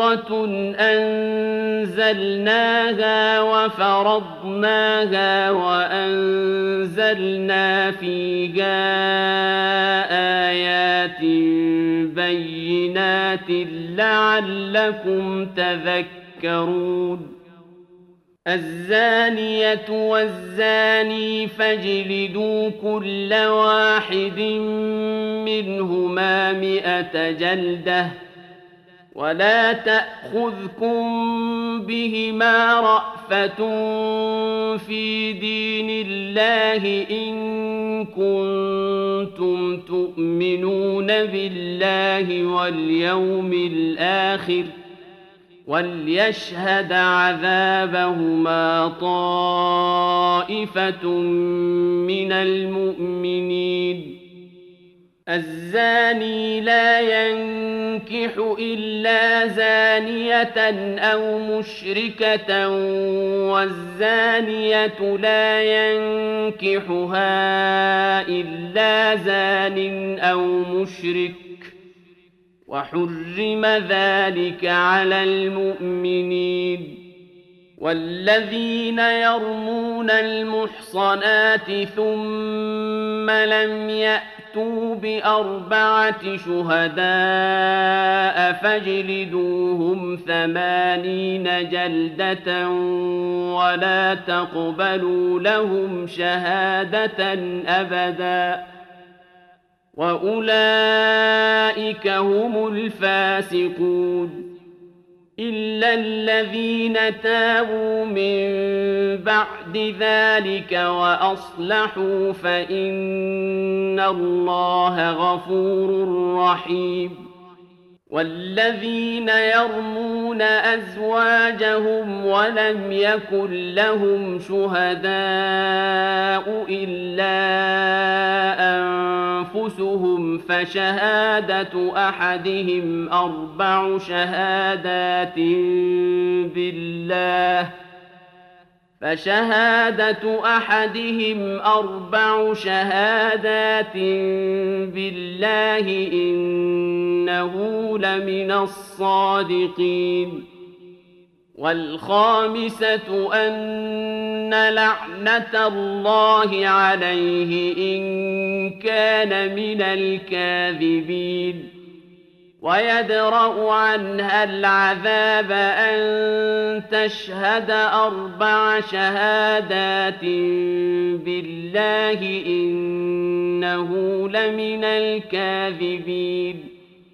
سورة أنزلناها وفرضناها وأنزلنا فيها آيات بينات لعلكم تذكرون الزانية والزاني فاجلدوا كل واحد منهما 100 جلدة ولا تأخذكم بهما رأفة في دين الله إن كنتم تؤمنون بالله واليوم الآخر وليشهد عذابهما طائفة من المؤمنين الزاني لا ينكح إلا زانية أو مشركة والزانية لا ينكحها إلا زان أو مشرك وحرم ذلك على المؤمنين والذين يرمون المحصنات ثم لم يأتوا ب4 شهداء فاجلدوهم 80 جلدة ولا تقبلوا لهم شهادة أبدا وأولئك هم الفاسقون إلا الذين تابوا من بعد ذلك وأصلحوا فإن الله غفور رحيم والذين يرمون أزواجهم ولم يكن لهم شهداء إلا أنفسهم فشهادة أحدهم 4 شهادات بالله إنه لمن الصادقين والخامسة أن لعنة الله عليه إن كان من الكاذبين ويدرأ عنها العذاب أن تشهد 4 شهادات بالله إنه لمن الكاذبين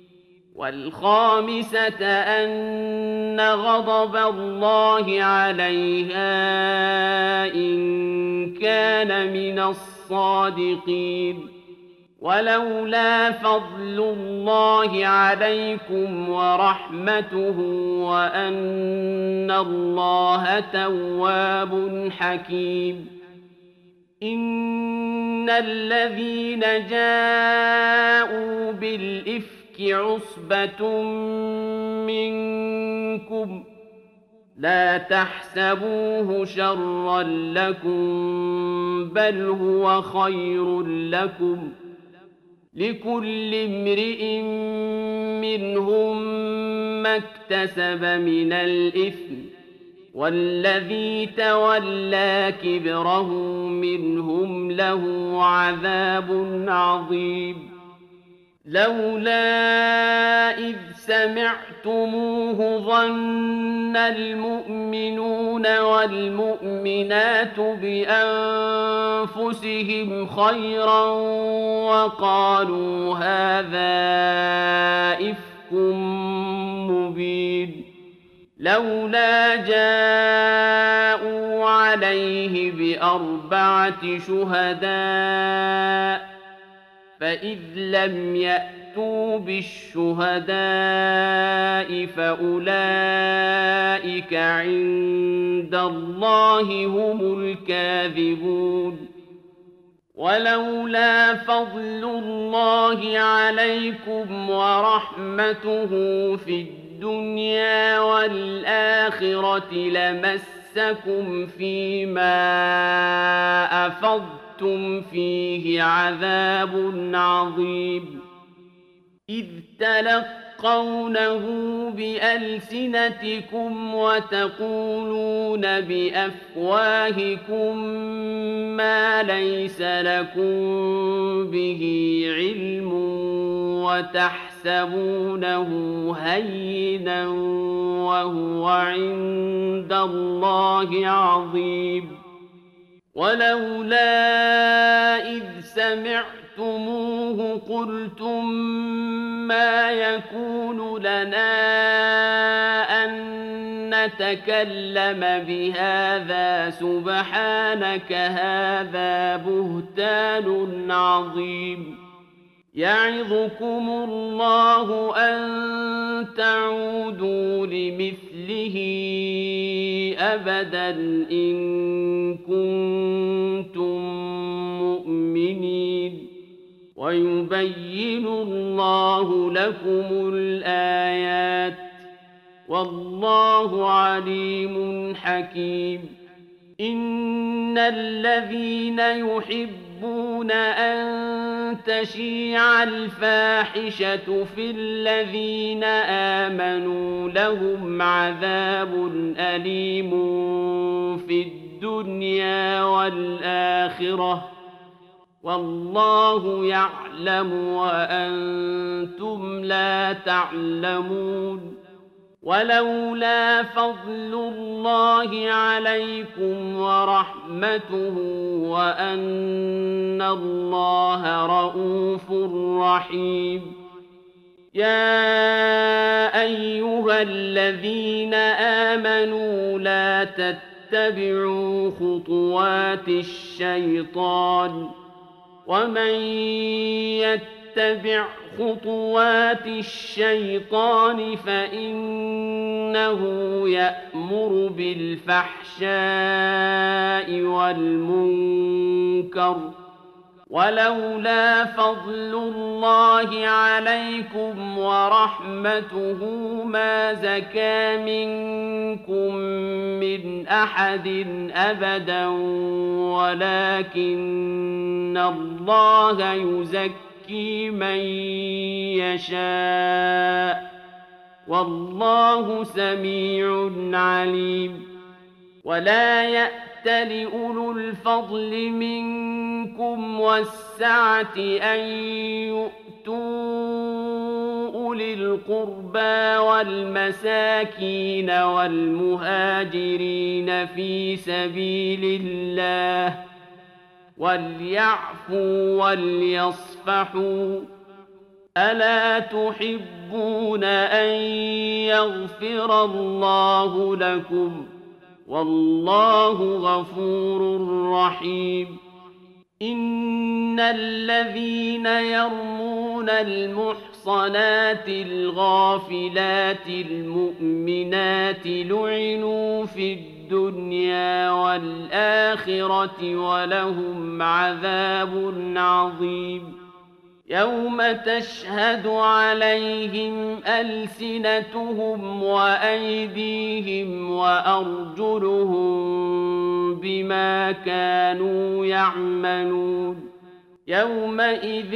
والخامسة أن غضب الله عليها إن كان من الصادقين ولولا فضل الله عليكم ورحمته وأن الله تواب حكيم إن الذين جاءوا بالإفك عصبة منكم لا تحسبوه شرا لكم بل هو خير لكم لكل امرئ منهم ما اكتسب من الإثم والذي تولى كبره منهم له عذاب عظيم لولا إذ سمعتموه ظن المؤمنون والمؤمنات بأنفسهم خيرا وقالوا هذا إفك مبين لولا جاءوا عليه ب4 شهداء فإذ لم يأتوا بالشهداء فأولئك عند الله هم الكاذبون ولولا فضل الله عليكم ورحمته في الدنيا والآخرة لمسكم فيما أفضتم فيه عذاب عظيم إذ تلقى تلقونه بألسنتكم وتقولون بأفواهكم ما ليس لكم به علم وتحسبونه هينا وهو عند الله عظيم ولولا إذ سمعتموه قلتم ما يكون لنا أن نتكلم بهذا سبحانك هذا بهتان عظيم يعظكم الله أن تعودوا لمثله أبدا إن كنتم مؤمنين ويبين الله لكم الآيات والله عليم حكيم إن الذين يحبون أن تشيع الفاحشة في الذين آمنوا لهم عذاب أليم في الدنيا والآخرة والله يعلم وأنتم لا تعلمون ولولا فضل الله عليكم ورحمته وأن الله رءوف رحيم يا أيها الذين آمنوا لا تتبعوا خطوات الشيطان ومن يتبع خطوات الشيطان فإنه يأمر بالفحشاء والمنكر ولولا فضل الله عليكم ورحمته ما زكى منكم من أحد أبدا ولكن الله يزكي من يشاء والله سميع عليم ولا يأتل أولو الفضل منكم والسعة أن يؤتوا أولي القربى والمساكين والمهاجرين في سبيل الله وليعفوا وليصفحوا ألا تحبون أن يغفر الله لكم والله غفور رحيم إن الذين يرمون المحصنات الغافلات المؤمنات لعنوا في الدنيا والآخرة ولهم عذاب عظيم يوم تشهد عليهم ألسنتهم وأيديهم وأرجلهم بما كانوا يعملون يومئذ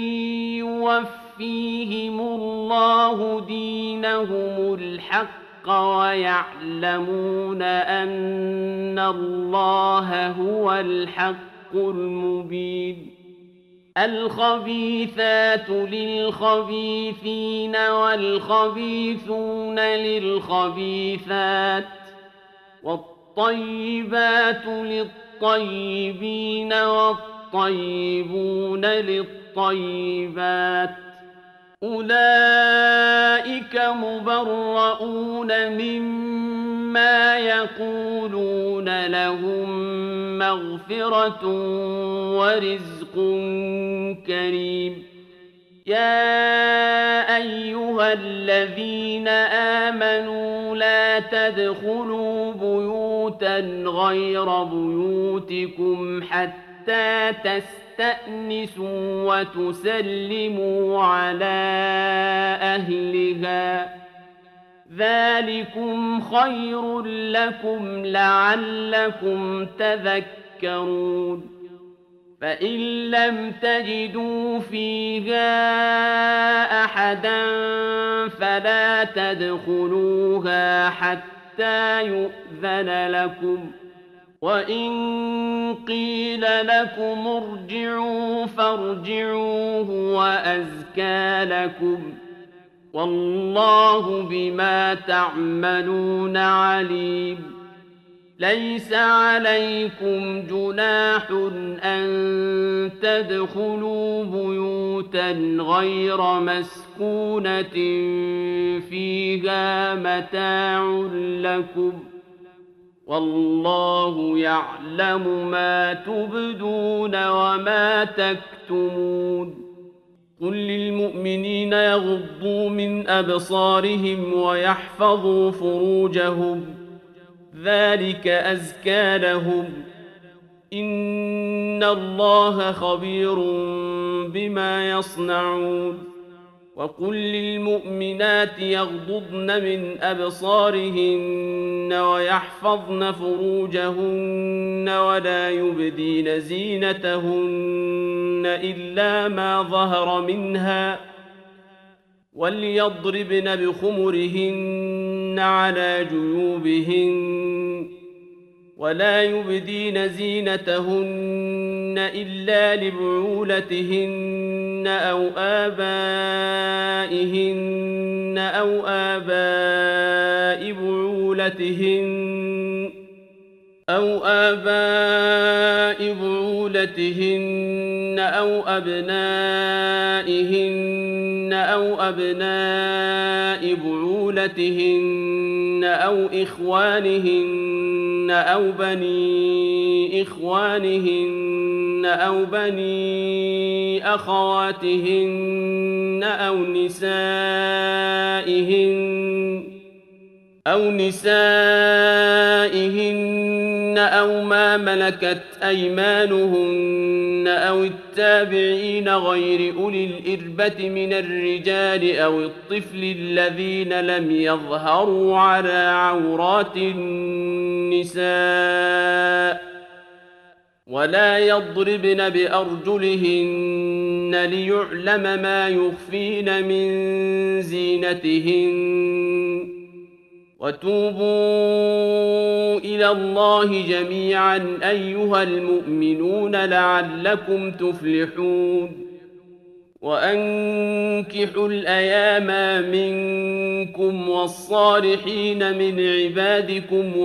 يوفيهم الله دينهم الحق ويعلمون أن الله هو الحق المبين الخبيثات للخبيثين والخبيثون للخبيثات والطيبات للطيبين والطيبون للطيبات أولئك مبرؤون مما يقولون لهم مغفرة ورزق كريم يا أيها الذين آمنوا لا تدخلوا بيوتا غير بيوتكم حتى تستأنسوا وتسلموا على أهلها ذلكم خير لكم لعلكم تذكرون فإن لم تجدوا فيها أحدا فلا تدخلوها حتى يؤذن لكم، وإن قيل لكم ارجعوا فارجعوا هو أزكى لكم، والله بما تعملون عليم. ليس عليكم جناح أن تدخلوا بيوتا غير مسكونة فيها متاع لكم، والله يعلم ما تبدون وما تكتمون. قل للمؤمنين يغضوا من أبصارهم ويحفظوا فروجهم، ذلك أزكى لهم، إن الله خبير بما يصنعون. وقل للمؤمنات يغضضن من أبصارهن ويحفظن فروجهن ولا يبدين زينتهن إلا ما ظهر منها، وليضربن بخمرهن على جيوبهن، ولا يبدين زينتهن إلا لبعولتهن أو آبائهن أو آباء بعولتهن أو أبنائهن أو أبناء بعولتهن أو إخوانهن أو بني إخوانهن أو بني أخواتهن أو نسائهن أو ما ملكت أيمانهن أو التابعين غير أولي الإربة من الرجال أو الطفل الذين لم يظهروا على عورات النساء، ولا يضربن بأرجلهن ليعلم ما يخفين من زينتهن. وتوبوا إلى الله جميعا أيها المؤمنون لعلكم تفلحون. وأنكحوا الأيام منكم والصالحين من عبادكم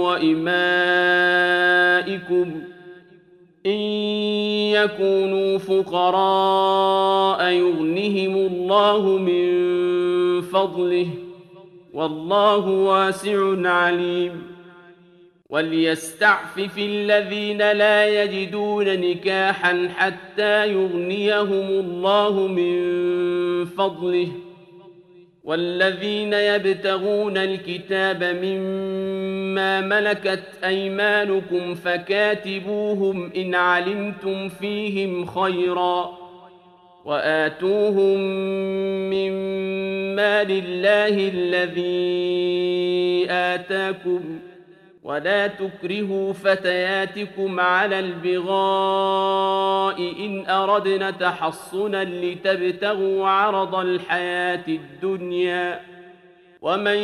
وإمائكم إن يكونوا فقراء يغنهم الله من فضله، والله واسع عليم. وليستعفف الذين لا يجدون نكاحا حتى يغنيهم الله من فضله، والذين يبتغون الكتاب مما ملكت أيمانكم فكاتبوهم إن علمتم فيهم خيرا، وآتوهم من مال الله الذي آتاكم، ولا تكرهوا فتياتكم على البغاء إن أردنا تحصنا لتبتغوا عرض الحياة الدنيا، ومن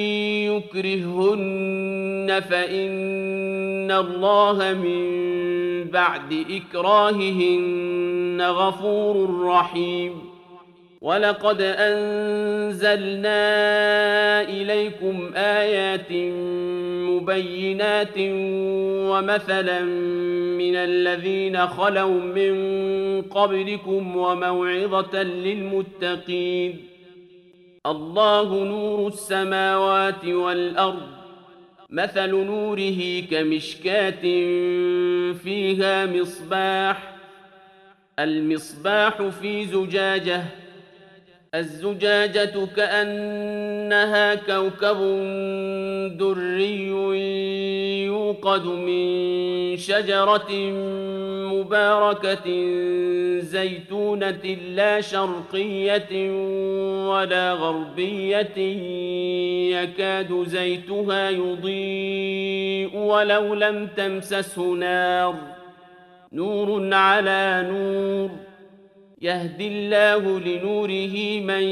يكرههن فإن الله من بعد إكراههن غفور رحيم. ولقد أنزلنا إليكم آيات مبينات ومثلا من الذين خلوا من قبلكم وموعظة للمتقين. الله نور السماوات والأرض، مثل نوره كمشكاة فيها مصباح، المصباح في زجاجة، الزجاجة كأنها كوكب دري يوقد من شجرة مباركة زيتونة لا شرقية ولا غربية يكاد زيتها يضيء ولو لم تمسسه نار، نور على نور يهدي الله لنوره من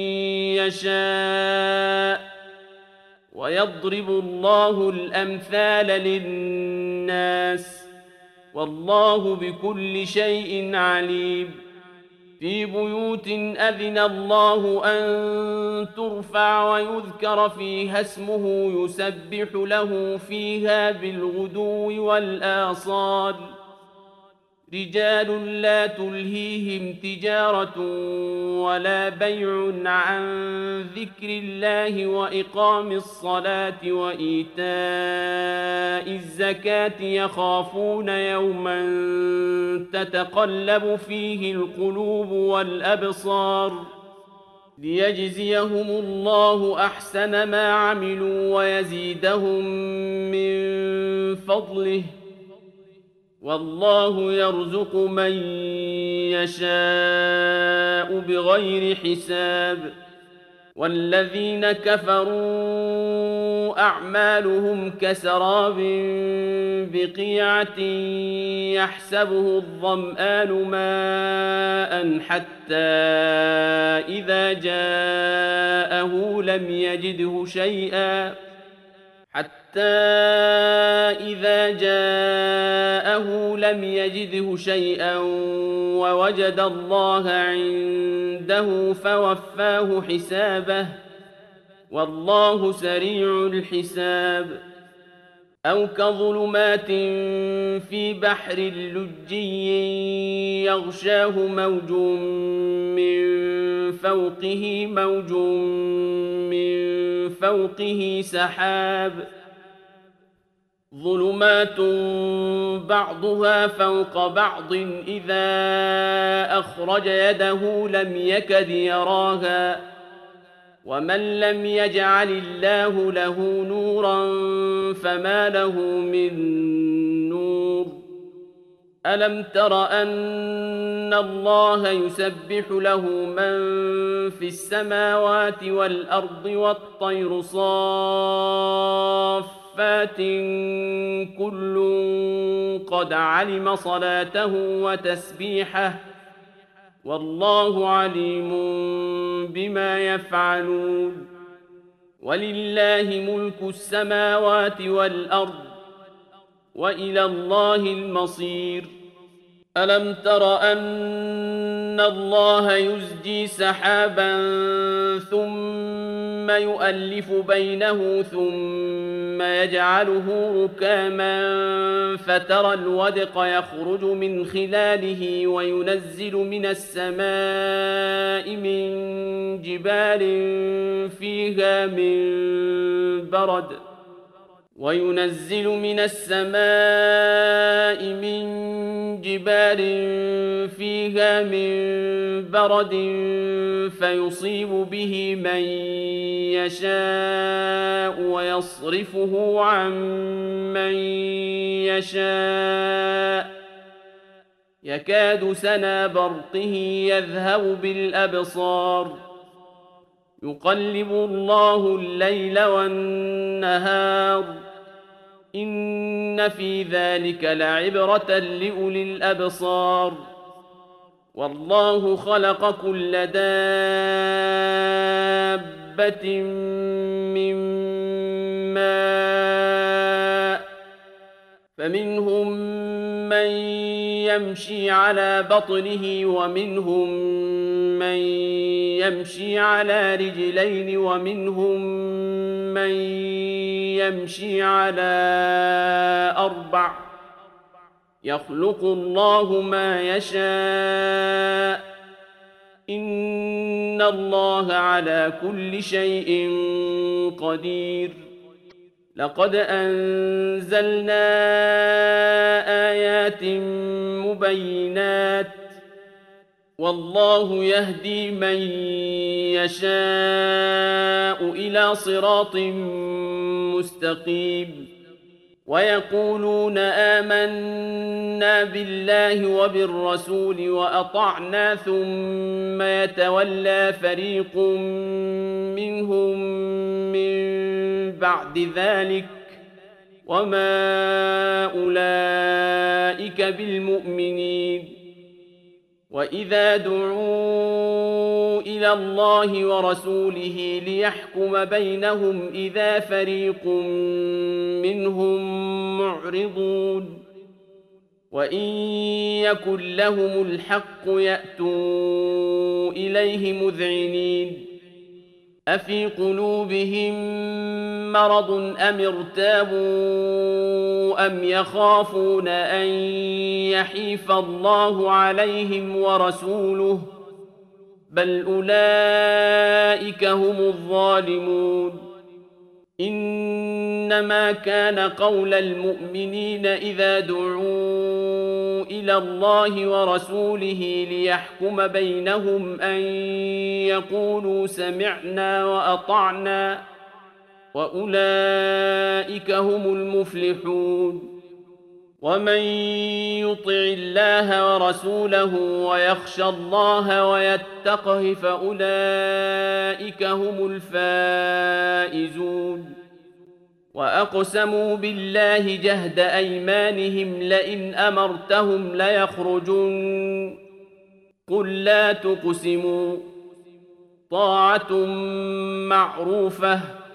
يشاء ويضرب الله الأمثال للناس والله بكل شيء عليم في بيوت أذن الله أن ترفع ويذكر فيها اسمه يسبح له فيها بالغدو والآصال رجال لا تلهيهم تجارة ولا بيع عن ذكر الله وإقام الصلاة وإيتاء الزكاة يخافون يوما تتقلب فيه القلوب والأبصار ليجزيهم الله أحسن ما عملوا ويزيدهم من فضله والله يرزق من يشاء بغير حساب والذين كفروا أعمالهم كسراب بقيعة يحسبه الظمآن ماء حتى إذا جاءه لم يجده شيئا ووجد الله عنده فوفاه حسابه والله سريع الحساب أو كظلمات في بحر لجي يغشاه موج من فوقه سحاب ظلمات بعضها فوق بعض إذا أخرج يده لم يكد يراها ومن لم يجعل الله له نورا فما له من نور ألم تر أن الله يسبح له من في السماوات والأرض والطير صافات كل قد علم صلاته وتسبيحه والله عليم بما يفعلون ولله ملك السماوات والأرض وإلى الله المصير ألم تر أن الله يزجي سحابا ثم يؤلف بينه ثم يجعله ركاما فترى الودق يخرج من خلاله وينزل من السماء من جبال فيها من برد فيصيب به من يشاء ويصرفه عن من يشاء يكاد سنا برقه يذهب بالأبصار يقلب الله الليل والنهار إن في ذلك لعبرة لأولي الأبصار والله خلق كل دابة من ماء فمنهم من يمشي على بطنه ومنهم من يمشي على رجلين ومنهم من يمشي على أربع يخلق الله ما يشاء إن الله على كل شيء قدير لقد أنزلنا آيات مبينات والله يهدي من يشاء إلى صراط مستقيم ويقولون آمنا بالله وبالرسول وأطعنا ثم يتولى فريق منهم من بعد ذلك وما أولئك بالمؤمنين. وإذا دعوا إلى الله ورسوله ليحكم بينهم إذا فريق منهم معرضون. وإن يكن لهم الحق يأتوا إليه مذعنين. أفي قلوبهم مرض أم ارتابوا أم يخافون أن يحيف الله عليهم ورسوله بل أولئك هم الظالمون. إنما كان قول المؤمنين إذا دعوا إلى الله ورسوله ليحكم بينهم أن يقولوا سمعنا وأطعنا وأولئك هم المفلحون. ومن يطع الله ورسوله ويخشى الله ويتقه فأولئك هم الفائزون. وأقسموا بالله جهد أيمانهم لئن أمرتهم ليخرجن قل لا تقسموا طاعة معروفة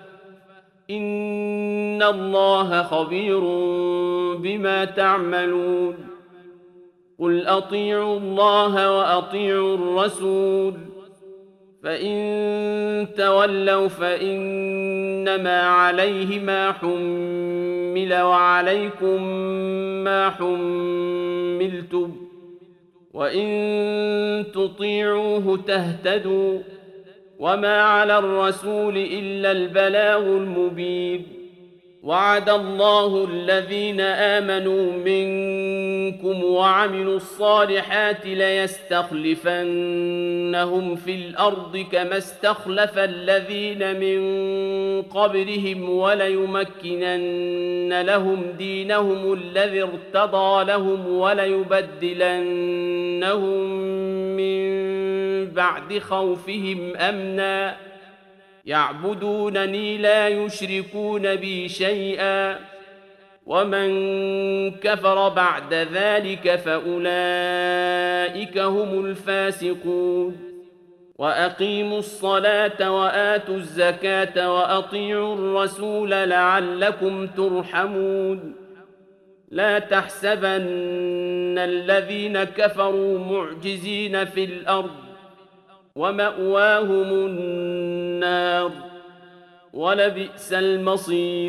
إن الله خبير بما تعملون. قل أطيعوا الله وأطيعوا الرسول فإن تولوا فإنما عليه ما حمل وعليكم ما حملتم وإن تطيعوه تهتدوا وما على الرسول إلا البلاغ المبين. وعد الله الذين آمنوا منكم وعملوا الصالحات ليستخلفنهم في الأرض كما استخلف الذين من قبلهم وليمكنن لهم دينهم الذي ارتضى لهم وليبدلنهم من بعد خوفهم أمنا يعبدونني لا يشركون بي شيئا ومن كفر بعد ذلك فأولئك هم الفاسقون. وأقيموا الصلاة وآتوا الزكاة وأطيعوا الرسول لعلكم ترحمون. لا تحسبن الذين كفروا معجزين في الأرض ومأواهم النار ولبئس المصير.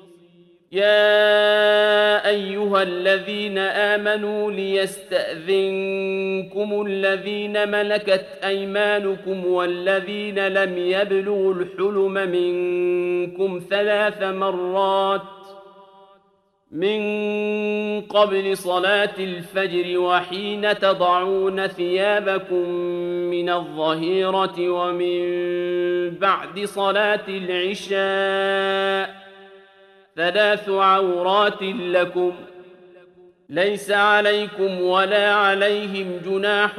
يا أيها الذين آمنوا ليستأذنكم الذين ملكت أيمانكم والذين لم يبلغوا الحلم منكم 3 مرات من قبل صلاة الفجر وحين تضعون ثيابكم من الظهيرة ومن بعد صلاة العشاء 3 عورات لكم ليس عليكم ولا عليهم جناح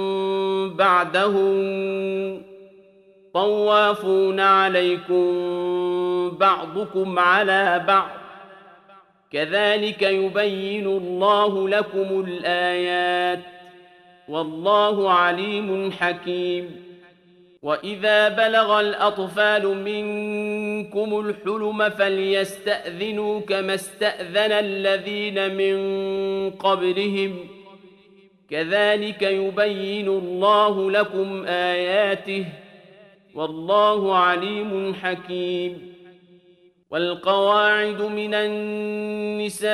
بعدهم طوافون عليكم بعضكم على بعض كذلك يبين الله لكم الآيات والله عليم حكيم. وإذا بلغ الأطفال منكم الحلم فليستأذنوا كما استأذن الذين من قبلهم كذلك يبين الله لكم آياته والله عليم حكيم. والقواعد من النساء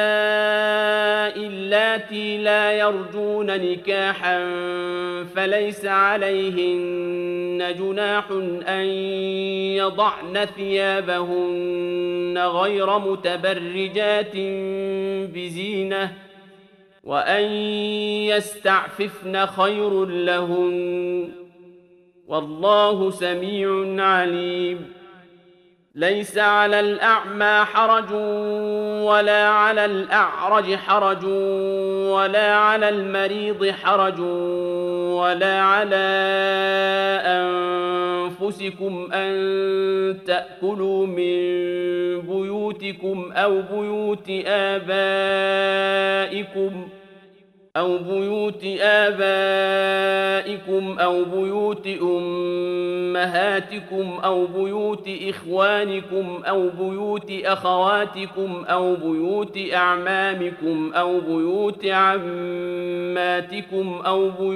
اللاتي لا يرجون نكاحا فليس عليهن جناح أن يضعن ثيابهن غير متبرجات بزينة وأن يستعففن خير لهن والله سميع عليم. ليس على الأعمى حرج ولا على الأعرج حرج ولا على المريض حرج ولا على أنفسكم أن تأكلوا من بيوتكم بيوتكم أو بيوت آبائكم أو بيوت أمهاتكم أو بيوت إخوانكم أو بيوت أخواتكم أو بيوت أعمامكم أو بيوت عماتكم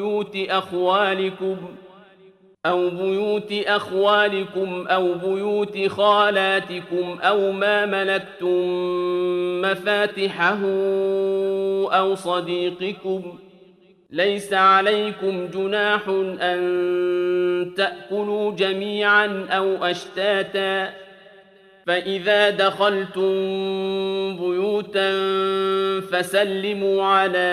أو بيوت أخوالكم أو بيوت خالاتكم أو ما ملكتم مفاتحه أو صديقكم. ليس عليكم جناح أن تأكلوا جميعا أو أشتاتا، فإذا دخلتم بيوتا فسلموا على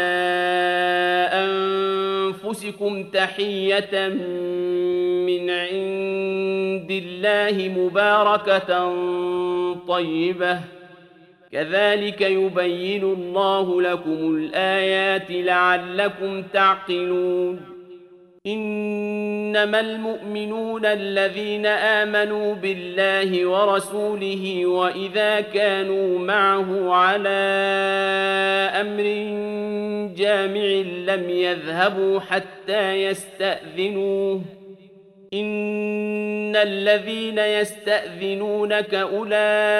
أنفسكم تحية من عند الله مباركة طيبة، كذلك يبين الله لكم الآيات لعلكم تعقلون. إنما المؤمنون الذين آمنوا بالله ورسوله وإذا كانوا معه على أمر جامع لم يذهبوا حتى يستأذنوه. إن الذين يستأذنونك أولئك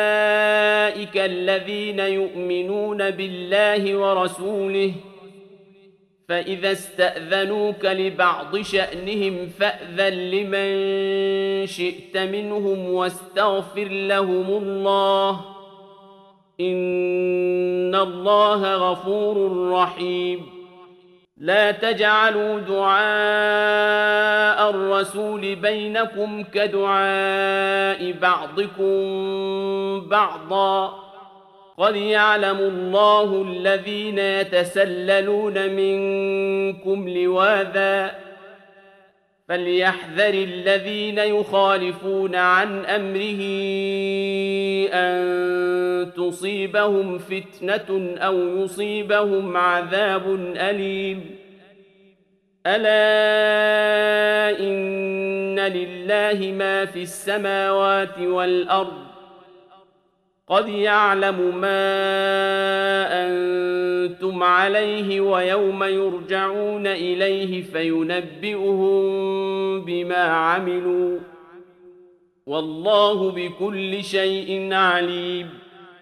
الذين يؤمنون بالله ورسوله، فإذا استأذنوك لبعض شأنهم فأذن لمن شئت منهم واستغفر لهم الله، إن الله غفور رحيم. لا تجعلوا دعاء الرسول بينكم كدعاء بعضكم بعضا، قد يعلم الله الذين يتسللون منكم لواذا، فليحذر الذين يخالفون عن أمره أن تصيبهم فتنة أو يصيبهم عذاب أليم. ألا إن لله ما في السماوات والأرض، قد يعلم ما أنتم عليه ويوم يرجعون إليه فينبئهم بما عملوا، والله بكل شيء عليم.